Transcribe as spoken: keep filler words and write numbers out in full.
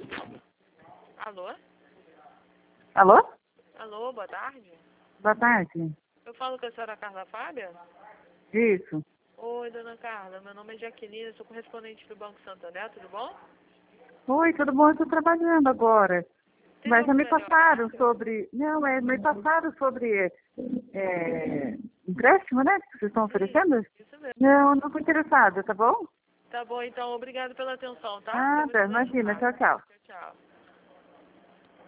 Alô? Alô? Alô, boa tarde. Boa tarde. Eu falo com a senhora Carla Fábia? Isso. Oi, dona Carla. Meu nome é Jaqueline, eu sou correspondente do Banco Santander, tudo bom? Oi, tudo bom? Eu estou trabalhando agora. Tem Mas já algum me melhor passaram horário? sobre... Não, é, me passaram sobre é, empréstimo, né? Que vocês estão oferecendo? Isso mesmo. Não, não estou interessada, tá bom? Tá bom, então, obrigado pela atenção, tá? Foi Nada, muito imagina. legal. Tchau, tchau. Tchau, tchau.